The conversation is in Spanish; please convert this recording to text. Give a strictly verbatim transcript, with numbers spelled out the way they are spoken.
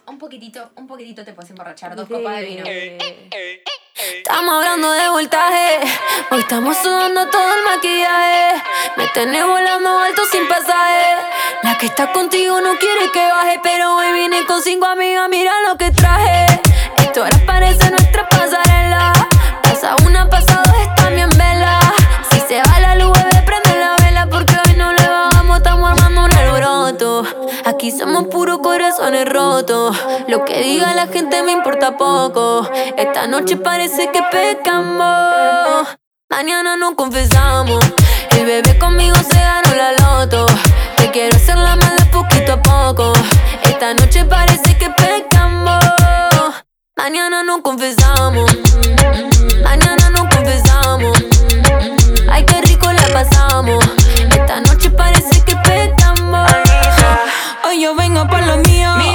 un poquitito, un poquitito te puedes emborrachar, dos copas de vino. Estamos hablando de voltaje, hoy estamos sudando todo el maquillaje. Me tenés volando alto sin pasaje. La que está contigo no quiere que baje, pero hoy vine con cinco amigas, mira lo que traje. Esto ahora parece nuestra pasarela. Pasa una, pasa dos, está bien vela. Si se va la luz, bebé, prende la vela, porque hoy no le bajamos, estamos armando un alboroto. Aquí somos puros corazones rotos. Lo que diga la gente me importa poco. Esta noche parece que pecamos, mañana nos confesamos. El bebé conmigo se ganó la loto. Te quiero hacer la mala poquito a poco. Esta noche parece que pecamos, mañana nos confesamos. Mañana nos confesamos. Ay, qué rico la pasamos. Esta noche parece que pecamos. Hoy yo vengo por lo mío.